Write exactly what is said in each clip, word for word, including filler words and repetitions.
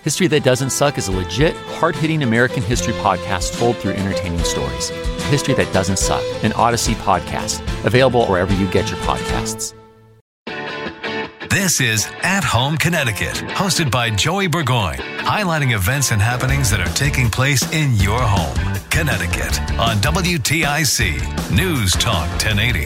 History That Doesn't Suck is a legit, hard-hitting American history podcast told through entertaining stories. History That Doesn't Suck, an Odyssey podcast, available wherever you get your podcasts. This is At Home Connecticut, hosted by Joey Burgoyne, highlighting events and happenings that are taking place in your home, Connecticut, on W T I C News Talk ten eighty.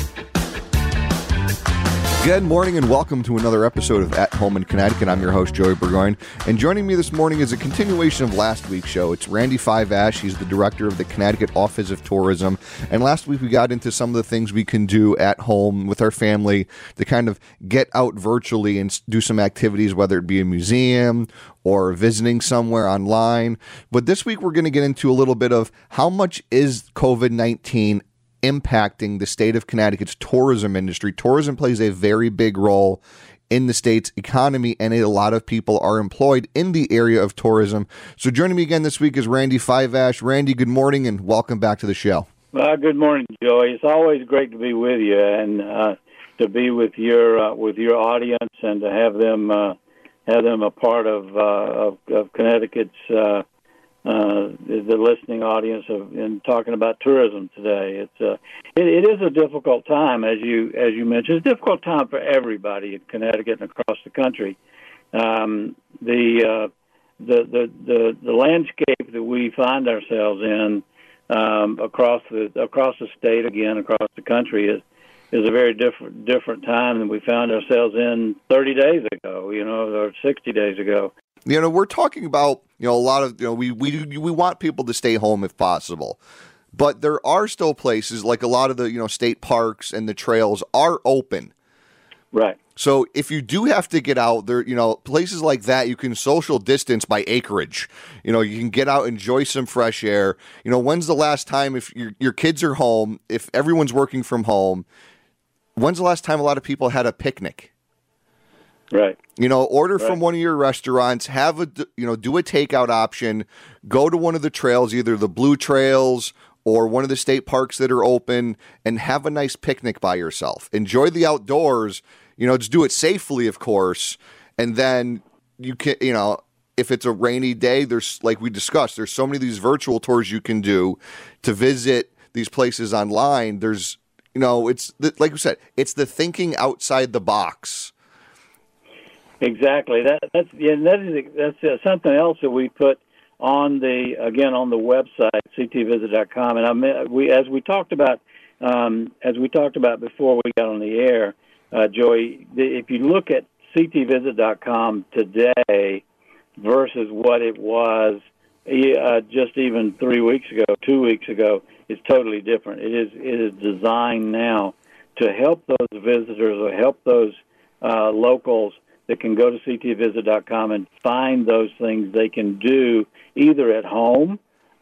Good morning and welcome to another episode of At Home in Connecticut. I'm your host, Joey Burgoyne, and joining me this morning is a continuation of last week's show. It's Randy Five Ash. He's the director of the Connecticut Office of Tourism, and last week we got into some of the things we can do at home with our family to kind of get out virtually and do some activities, whether it be a museum or visiting somewhere online. But this week we're going to get into a little bit of how much is COVID nineteen impacting the state of Connecticut's tourism industry. Tourism plays a very big role in the state's economy, and a lot of people are employed in the area of tourism. So joining me again this week is Randy Five Ash. Randy, good morning and welcome back to the show. Uh, good morning, Joey. It's always great to be with you and uh, to be with your uh, with your audience and to have them uh, have them a part of uh, of, of Connecticut's uh, Uh, the listening audience of in talking about tourism today. It's uh, it, it is a difficult time, as you as you mentioned. It's a difficult time for everybody in Connecticut and across the country. Um, the, uh, the the the the landscape that we find ourselves in um, across the across the state, again across the country, is is a very different different time than we found ourselves in thirty days ago, you know, or sixty days ago. You know, we're talking about, you know, a lot of, you know, we, we, we want people to stay home if possible, but there are still places like a lot of the, you know, state parks and the trails are open. Right. So if you do have to get out there, you know, places like that, you can social distance by acreage. You know, you can get out, enjoy some fresh air. You know, when's the last time, if your your kids are home, if everyone's working from home, when's the last time a lot of people had a picnic? Right. You know, order right. from one of your restaurants, have a, you know, do a takeout option, go to one of the trails, either the Blue Trails or one of the state parks that are open, and have a nice picnic by yourself. Enjoy the outdoors, you know, just do it safely, of course. And then you can, you know, if it's a rainy day, there's, like we discussed, there's so many of these virtual tours you can do to visit these places online. There's, you know, it's the, like you said, it's the thinking outside the box. Exactly. That that's yeah, that is that's uh, something else that we put on the again on the website c t visit dot com. And I we as we talked about um, as we talked about before we got on the air, uh, Joey. The, if you look at c t visit dot com today versus what it was uh, just even three weeks ago, two weeks ago, it's totally different. It is it is designed now to help those visitors or help those uh, locals that can go to c t visit dot com and find those things they can do either at home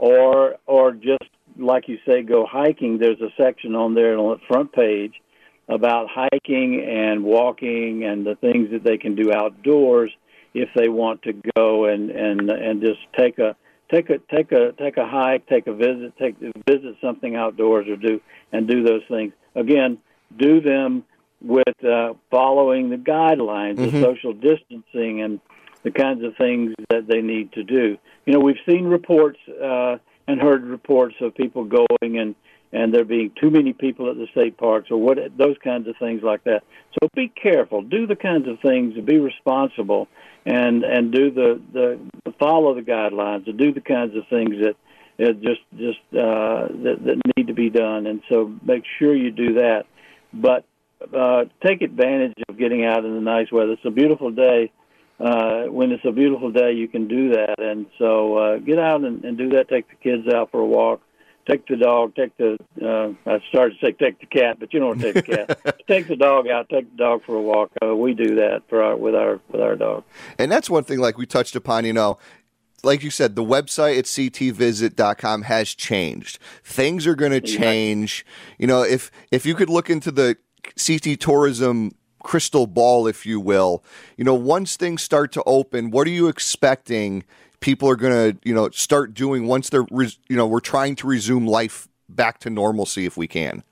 or or just, like you say, go hiking. There's a section on there on the front page about hiking and walking and the things that they can do outdoors if they want to go and, and, and just take a take a take a take a hike, take a visit, take visit something outdoors or do and do those things. Again, do them with uh, following the guidelines mm-hmm. of social distancing and the kinds of things that they need to do. You know, we've seen reports uh, and heard reports of people going and, and there being too many people at the state parks or what those kinds of things like that. So be careful. Do the kinds of things, be responsible, and and do the, the follow the guidelines, and do the kinds of things that uh, just just uh, that, that need to be done. And so make sure you do that. But Uh, take advantage of getting out in the nice weather. It's a beautiful day. Uh, when it's a beautiful day, you can do that. And so uh, get out and, and do that. Take the kids out for a walk. Take the dog. Take the, uh, I started to say take the cat, but you don't want to take the cat. Take the dog out. Take the dog for a walk. Uh, we do that for our, with our with our dog. And that's one thing, like we touched upon, you know, like you said, the website at c t visit dot com has changed. Things are going to change. You know, if if you could look into the C T Tourism crystal ball, if you will, you know, once things start to open, what are you expecting people are going to, you know, start doing once they're, res- you know, we're trying to resume life back to normalcy if we can?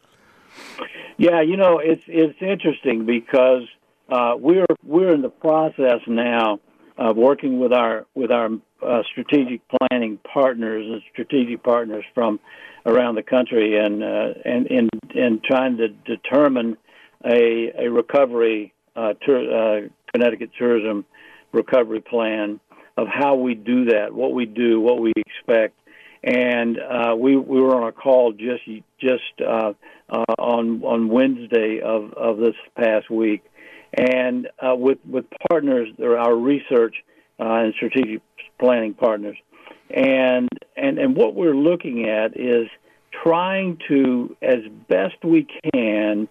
Yeah, you know, it's it's interesting because uh, we're we're in the process now uh, working with our with our uh, strategic planning partners and strategic partners from around the country, and uh, and in in trying to determine a a recovery uh, tur- uh, Connecticut tourism recovery plan of how we do that, what we do, what we expect. And uh, we we were on a call just just uh, uh, on on Wednesday of, of this past week, and uh, with with partners, our research uh, and strategic planning partners, and and and what we're looking at is trying to, as best we can,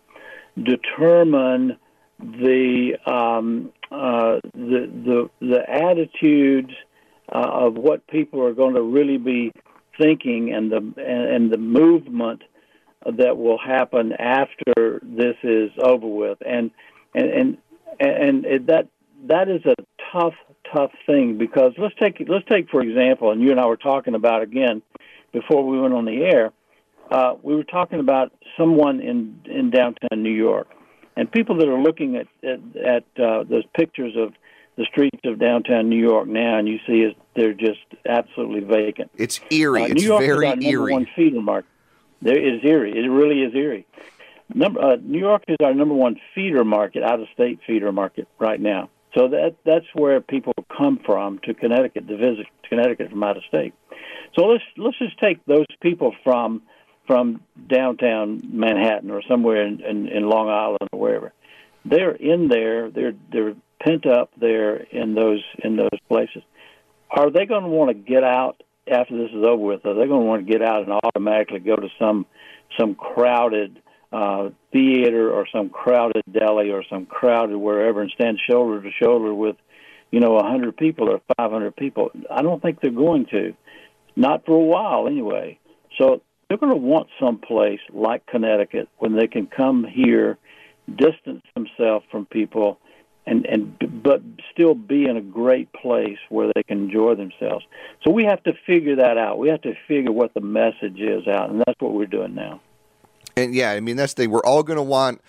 determine the um, uh, the the the attitudes uh, of what people are going to really be thinking, and the and the movement that will happen after this is over with, and and and and it, that that is a tough tough thing, because let's take let's take for example, and you and I were talking about again before we went on the air. Uh, we were talking about someone in in downtown New York, and people that are looking at at, at uh, those pictures of the streets of downtown New York now, and you see it, they're just absolutely vacant. It's eerie. Uh, it's New York very is our number eerie. one feeder market. There is eerie. It really is eerie. Number uh, New York is our number one feeder market, out-of-state feeder market right now. So that that's where people come from to Connecticut to visit Connecticut from out of state. So let's let's just take those people from from downtown Manhattan or somewhere in, in, in Long Island or wherever. They're in there. They're they're pent up there in those in those places. Are they going to want to get out after this is over with? Are they going to want to get out and automatically go to some some crowded uh, theater or some crowded deli or some crowded wherever and stand shoulder to shoulder with, you know, a hundred people or five hundred people? I don't think they're going to, not for a while anyway. So they're going to want some place like Connecticut when they can come here, distance themselves from people, and, and but still be in a great place where they can enjoy themselves. So we have to figure that out. We have to figure what the message is out, and that's what we're doing now. And yeah, I mean, that's the thing. We're all going to want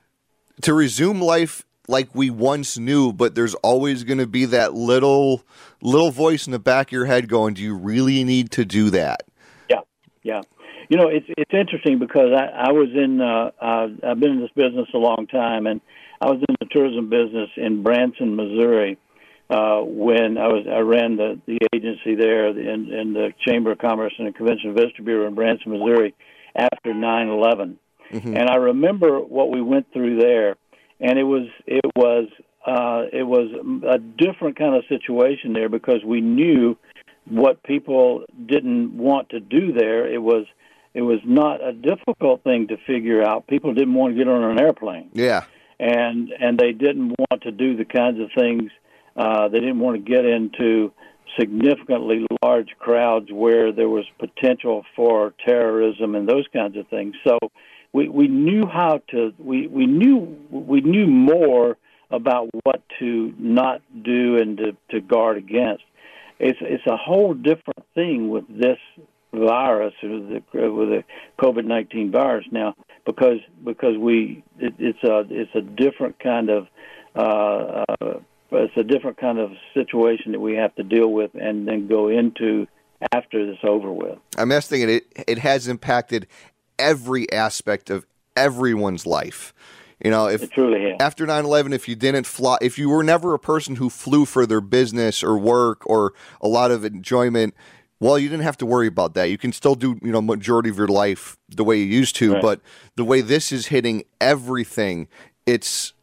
to resume life like we once knew, but there's always going to be that little little voice in the back of your head going, do you really need to do that? Yeah, yeah. You know, it's it's interesting because I, I was in, uh, uh, I've been in this business a long time, and I was in the tourism business in Branson, Missouri, uh, when I was I ran the, the agency there in, in the Chamber of Commerce and the Convention and Visitor Bureau in Branson, Missouri, after nine eleven. Mm-hmm. And I remember what we went through there, and it was it was uh, it was a different kind of situation there because we knew what people didn't want to do there. It was it was not a difficult thing to figure out. People didn't want to get on an airplane. Yeah. And and they didn't want to do the kinds of things. Uh, they didn't want to get into significantly large crowds where there was potential for terrorism and those kinds of things. So we, we knew how to we, we knew we knew more about what to not do and to, to guard against. It's it's a whole different thing with this virus, or the, with the COVID nineteen virus now, because because we it, it's a it's a different kind of uh, uh, it's a different kind of situation that we have to deal with and then go into after this over with. I'm just thinking it it has impacted every aspect of everyone's life. You know, if it truly has. After nine eleven, if you didn't fly, if you were never a person who flew for their business or work or a lot of enjoyment, well, you didn't have to worry about that. You can still do, you know, majority of your life the way you used to. Right. But the way this is hitting everything, it's,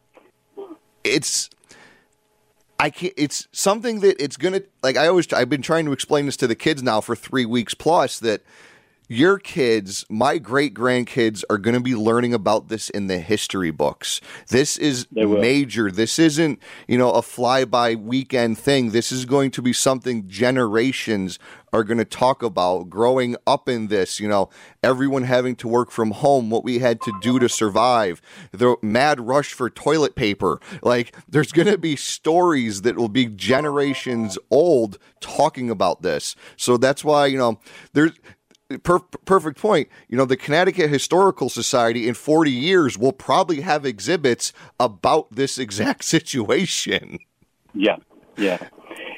it's, I can't, it's something that it's going to, like I always, I've been trying to explain this to the kids now for three weeks plus that your kids, my great-grandkids, are going to be learning about this in the history books. This is major. This isn't, you know, a fly-by weekend thing. This is going to be something generations are going to talk about growing up in this, you know, everyone having to work from home, what we had to do to survive, the mad rush for toilet paper. Like, there's going to be stories that will be generations old talking about this. So that's why, you know, there's... Per- perfect point. You know, the Connecticut Historical Society in forty years will probably have exhibits about this exact situation. Yeah, yeah.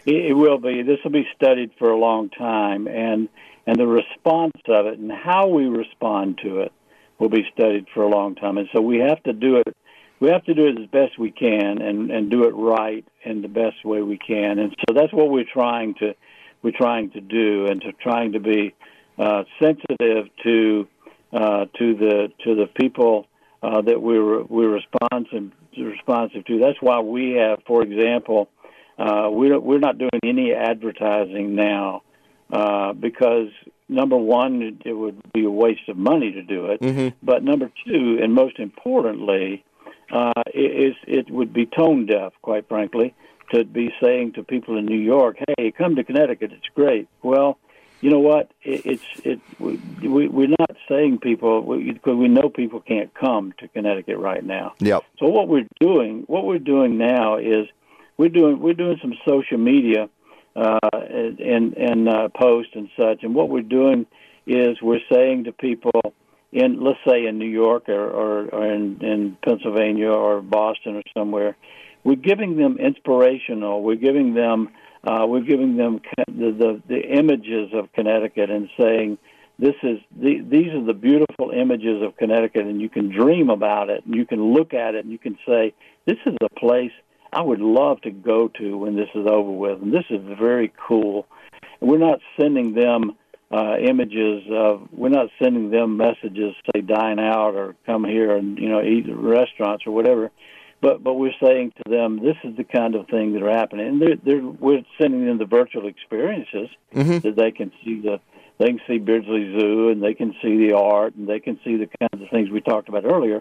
It, it will be. This will be studied for a long time, and and the response of it and how we respond to it will be studied for a long time. And so we have to do it. We have to do it as best we can, and, and do it right in the best way we can. And so that's what we're trying to we're trying to do, and to trying to be uh, sensitive to uh, to the to the people uh, that we're we're responsive responsive to. That's why we have, for example, uh, we're we're not doing any advertising now uh, because number one, it, it would be a waste of money to do it. Mm-hmm. But number two, and most importantly, uh, it, it would be tone deaf, quite frankly, to be saying to people in New York, "Hey, come to Connecticut; it's great." Well, you know what? It, it's it. We, we're not saying people because we know people can't come to Connecticut right now. Yep. So what we're doing, what we're doing now is we're doing we're doing some social media uh, and and uh, posts and such. And what we're doing is we're saying to people in, let's say, in New York or or, or in, in Pennsylvania or Boston or somewhere, we're giving them inspirational. We're giving them. Uh, we're giving them the, the the images of Connecticut and saying, "This is the, these are the beautiful images of Connecticut, and you can dream about it, and you can look at it, and you can say, this is a place I would love to go to when this is over with, and this is very cool." And we're not sending them uh, images of, we're not sending them messages, say, dine out or come here and you know eat at restaurants or whatever. But but we're saying to them, this is the kind of thing that are happening, and they're, they're, we're sending them the virtual experiences mm-hmm. that they can see the they can see Beardsley Zoo, and they can see the art, and they can see the kinds of things we talked about earlier.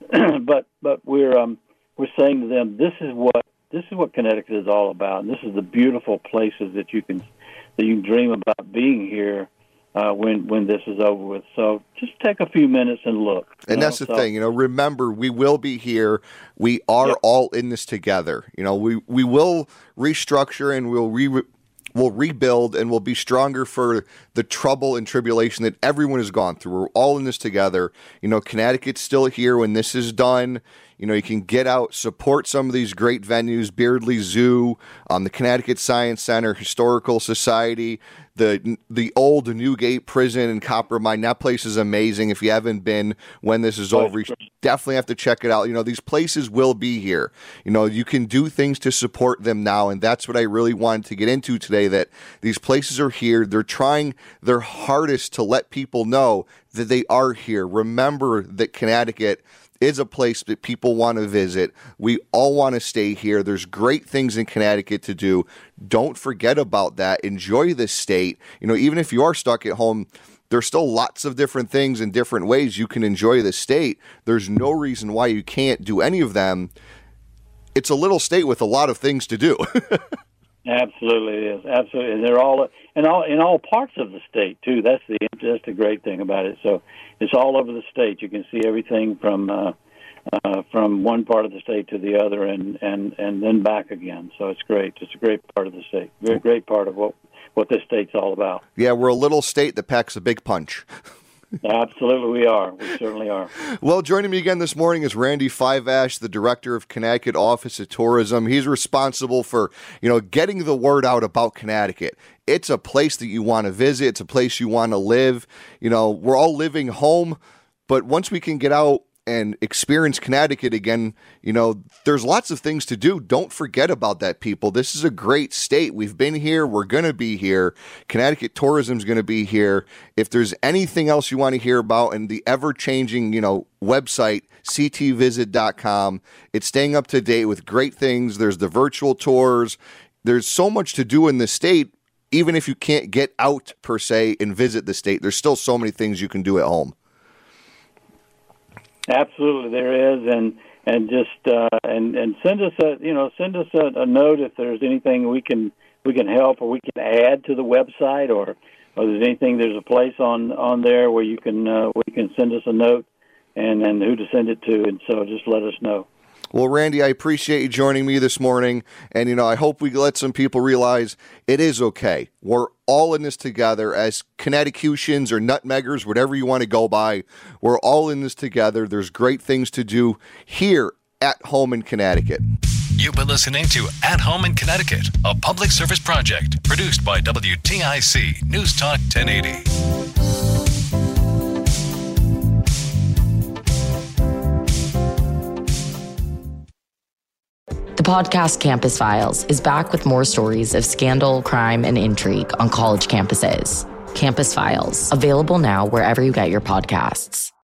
but but we're um, we're saying to them, this is what this is what Connecticut is all about, and this is the beautiful places that you can that you can dream about being here. Uh, when when this is over with. So just take a few minutes and look. And know? that's the so, thing, you know, remember, we will be here. We are yep. all in this together. You know, we, we will restructure and we'll re we'll rebuild and we'll be stronger for the trouble and tribulation that everyone has gone through. We're all in this together. You know, Connecticut's still here when this is done. You know, you can get out, support some of these great venues, Beardsley Zoo, um, the Connecticut Science Center, Historical Society, the the old Newgate Prison and Copper Mine. That place is amazing. If you haven't been when this is over, you definitely have to check it out. You know, these places will be here. You know, you can do things to support them now, and that's what I really wanted to get into today, that these places are here. They're trying their hardest to let people know that they are here. Remember that Connecticut is a place that people want to visit. We all want to stay here. There's great things in Connecticut to do. Don't forget about that. Enjoy this state. You know, even if you are stuck at home, there's still lots of different things and different ways you can enjoy the state. There's no reason why you can't do any of them. It's a little state with a lot of things to do. Absolutely, it is. Absolutely, and they're all in all in all parts of the state too. That's the that's the great thing about it. So it's all over the state. You can see everything from uh, uh, from one part of the state to the other, and, and, and then back again. So it's great. It's a great part of the state. Very great part of what what this state's all about. Yeah, we're a little state that packs a big punch. Absolutely, we are. We certainly are. Well, joining me again this morning is Randy Fiveash, the director of Connecticut Office of Tourism. He's responsible for, you know, getting the word out about Connecticut. It's a place that you want to visit. It's a place you want to live. You know, we're all living home, but once we can get out and experience Connecticut again, you know, there's lots of things to do. Don't forget about that, people. This is a great state. We've been here. We're going to be here. Connecticut tourism is going to be here. If there's anything else you want to hear about and the ever-changing, you know, website, c t visit dot com, it's staying up to date with great things. There's the virtual tours. There's so much to do in the state. Even if you can't get out, per se, and visit the state, there's still so many things you can do at home. Absolutely, there is, and and just uh, and and send us a you know send us a, a note if there's anything we can we can help or we can add to the website, or or there's anything there's a place on, on there where you can uh, where you can send us a note and and who to send it to, and so just let us know. Well, Randy, I appreciate you joining me this morning, and, you know, I hope we let some people realize it is okay. We're all in this together as Connecticutians or nutmeggers, whatever you want to go by. We're all in this together. There's great things to do here at home in Connecticut. You've been listening to At Home in Connecticut, a public service project produced by W T I C News Talk ten eighty. The podcast Campus Files is back with more stories of scandal, crime, and intrigue on college campuses. Campus Files, available now wherever you get your podcasts.